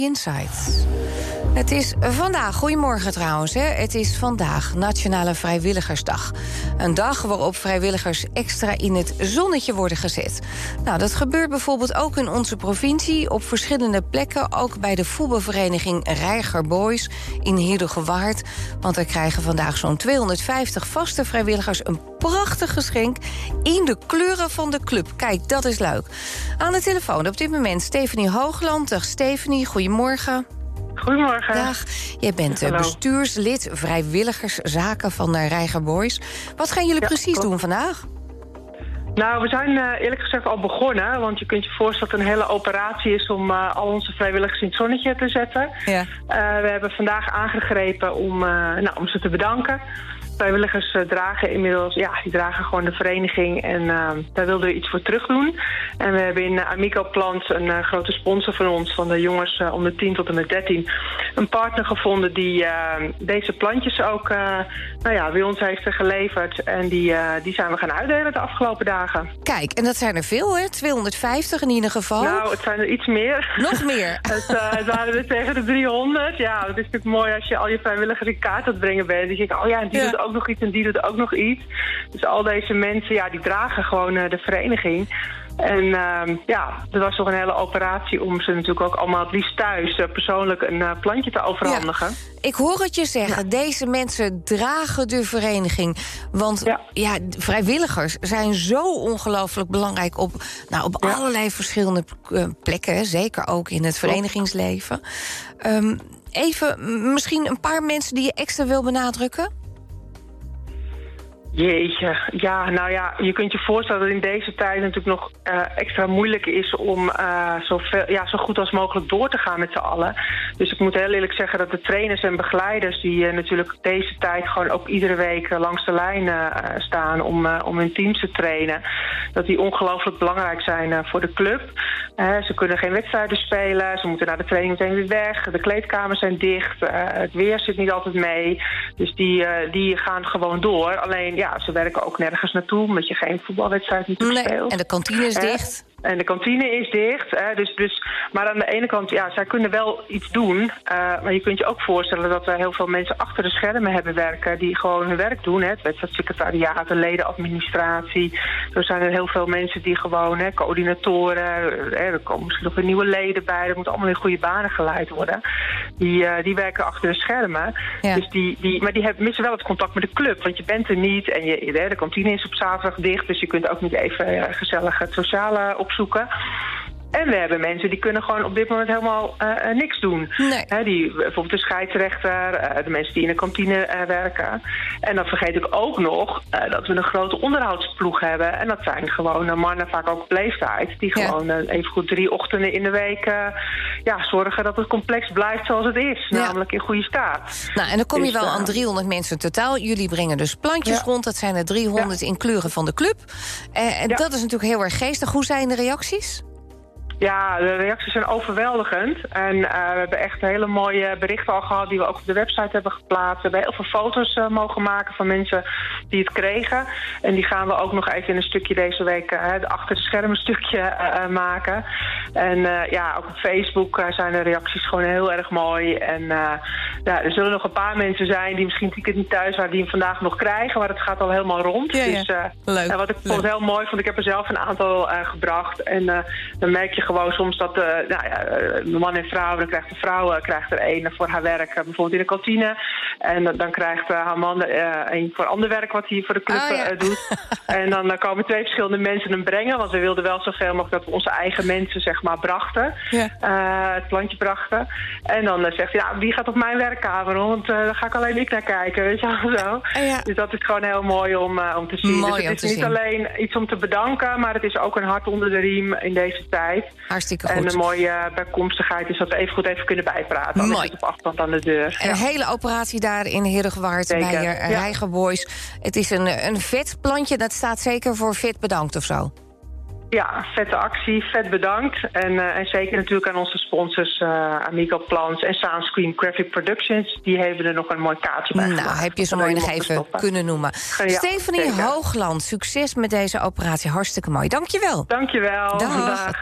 Insights. Het is vandaag, goedemorgen trouwens, het is vandaag Nationale Vrijwilligersdag. Een dag waarop vrijwilligers extra in het zonnetje worden gezet. Nou, dat gebeurt bijvoorbeeld ook in onze provincie op verschillende plekken. Ook bij de voetbalvereniging Reiger Boys in Heerdegewaard. Want er krijgen vandaag zo'n 250 vaste vrijwilligers een prachtig geschenk in de kleuren van de club. Kijk, dat is leuk. Aan de telefoon op dit moment Stephanie Hoogland. Dag Stephanie, goedemorgen. Goedemorgen. Dag. Jij bent bestuurslid vrijwilligerszaken van de Reiger Boys. Wat gaan jullie precies doen vandaag? Nou, we zijn eerlijk gezegd al begonnen. Want je kunt je voorstellen dat het een hele operatie is om al onze vrijwilligers in het zonnetje te zetten. Ja. We hebben vandaag aangegrepen om ze te bedanken. Vrijwilligers dragen inmiddels, die dragen gewoon de vereniging en daar wilden we iets voor terug doen. En we hebben in Amico Plants, een grote sponsor van ons, van de jongens onder 10 tot en met 13, een partner gevonden die deze plantjes ook bij ons heeft geleverd. En die zijn we gaan uitdelen de afgelopen dagen. Kijk, en dat zijn er veel, hè? 250 in ieder geval. Nou, het zijn er iets meer. Nog meer? Het waren er tegen de 300. Ja, dat is natuurlijk mooi als je al je vrijwilligers in kaart aan het brengen bent. Dan denk ik, en die doet ook nog iets en die doet ook nog iets. Dus al deze mensen, die dragen gewoon de vereniging. En dat was toch een hele operatie om ze natuurlijk ook allemaal het liefst thuis persoonlijk een plantje te overhandigen. Ja. Ik hoor het je zeggen, deze mensen dragen de vereniging. Want vrijwilligers zijn zo ongelooflijk belangrijk op allerlei verschillende plekken. Zeker ook in het verenigingsleven. Even misschien een paar mensen die je extra wil benadrukken? Jeetje, je kunt je voorstellen dat in deze tijd natuurlijk nog extra moeilijk is om zo goed als mogelijk door te gaan met z'n allen. Dus ik moet heel eerlijk zeggen dat de trainers en begeleiders die natuurlijk deze tijd gewoon ook iedere week langs de lijn staan om hun teams te trainen, dat die ongelooflijk belangrijk zijn voor de club. Ze kunnen geen wedstrijden spelen, ze moeten naar de training meteen weer weg, de kleedkamers zijn dicht, het weer zit niet altijd mee. Dus die gaan gewoon door. Alleen ze werken ook nergens naartoe, omdat je geen voetbalwedstrijd speelt. En de kantine is dicht. En de kantine is dicht. Maar aan de ene kant, zij kunnen wel iets doen. Maar je kunt je ook voorstellen dat er heel veel mensen achter de schermen hebben werken die gewoon hun werk doen. Het wedstrijdsecretariaat, de ledenadministratie. Er zijn er heel veel mensen die gewoon, coördinatoren. Er komen misschien nog weer nieuwe leden bij. Dat moet allemaal in goede banen geleid worden. Die werken achter de schermen. Ja. Dus maar die missen wel het contact met de club. Want je bent er niet en de kantine is op zaterdag dicht. Dus je kunt ook niet even gezellig het sociale opzoeken. En we hebben mensen die kunnen gewoon op dit moment helemaal niks doen. Nee. Bijvoorbeeld de scheidsrechter, de mensen die in de kantine werken. En dan vergeet ik ook nog dat we een grote onderhoudsploeg hebben. En dat zijn gewoon mannen, vaak ook op leeftijd, die gewoon even goed 3 ochtenden in de week zorgen dat het complex blijft zoals het is. Namelijk in goede staat. Nou, en dan kom je wel aan 300 mensen totaal. Jullie brengen dus plantjes rond. Dat zijn er 300 in kleuren van de club. En dat is natuurlijk heel erg geestig. Hoe zijn de reacties? Ja, de reacties zijn overweldigend. En we hebben echt hele mooie berichten al gehad die we ook op de website hebben geplaatst. We hebben heel veel foto's mogen maken van mensen die het kregen. En die gaan we ook nog even in een stukje deze week, achter de schermen stukje maken. En ook op Facebook zijn de reacties gewoon heel erg mooi. En er zullen nog een paar mensen zijn die misschien niet thuis waren, die hem vandaag nog krijgen. Maar het gaat al helemaal rond. Ja, Dus leuk. wat ik vond heel mooi vond, ik heb er zelf een aantal gebracht. En dan merk je gewoon soms dat man en vrouw, dan krijgt de vrouw er een voor haar werk, bijvoorbeeld in de kantine. En dan krijgt haar man een voor ander werk wat hij voor de club doet. En dan komen 2 verschillende mensen hem brengen, want we wilden wel zoveel mogelijk dat we onze eigen mensen brachten. Het plantje brachten. En dan zegt hij, wie gaat op mijn werkkamer? Want daar ga ik alleen ik naar kijken, weet je wel zo. Dus dat is gewoon heel mooi om te zien. Mooi, dus het is niet alleen iets om te bedanken, maar het is ook een hart onder de riem in deze tijd. Hartstikke goed. En een mooie bijkomstigheid is dat we even goed kunnen bijpraten. Mooi. Is het op afstand aan de deur. Een hele operatie daar in Heerdegewaard bij Reiger Boys. Het is een vet plantje, dat staat zeker voor vet bedankt of zo. Ja, vette actie, vet bedankt. En zeker natuurlijk aan onze sponsors Amico Plants en Soundscreen Graphic Productions. Die hebben er nog een mooi kaartje bij gemaakt. Nou, heb je ze mooi nog even kunnen noemen. Stephanie Hoogland, succes met deze operatie. Hartstikke mooi. Dankjewel. Dankjewel. Dag.